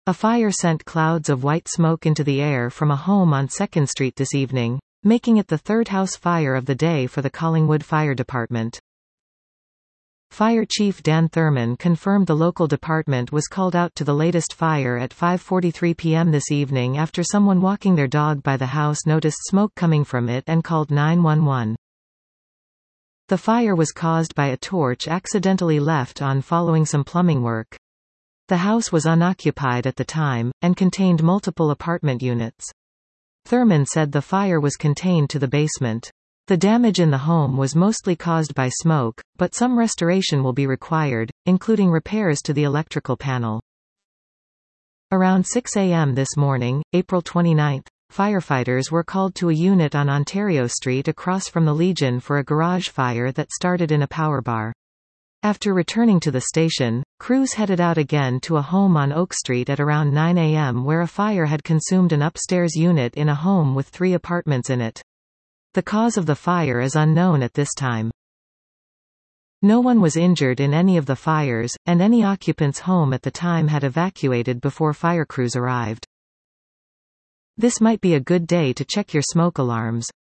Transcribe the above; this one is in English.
A fire sent clouds of white smoke into the air from a home on 2nd Street this evening, making it the third house fire of the day for the Collingwood Fire Department. Fire Chief Dan Thurman confirmed the local department was called out to the latest fire at 5:43 p.m. this evening after someone walking their dog by the house noticed smoke coming from it and called 911. The fire was caused by a torch accidentally left on following some plumbing work. The house was unoccupied at the time, and contained multiple apartment units. Thurman said the fire was contained to the basement. The damage in the home was mostly caused by smoke, but some restoration will be required, including repairs to the electrical panel. Around 6 a.m. this morning, April 29, firefighters were called to a unit on Ontario Street across from the Legion for a garage fire that started in a power bar. After returning to the station, crews headed out again to a home on Oak Street at around 9 a.m. where a fire had consumed an upstairs unit in a home with 3 apartments in it. The cause of the fire is unknown at this time. No one was injured in any of the fires, and any occupants home at the time had evacuated before fire crews arrived. This might be a good day to check your smoke alarms.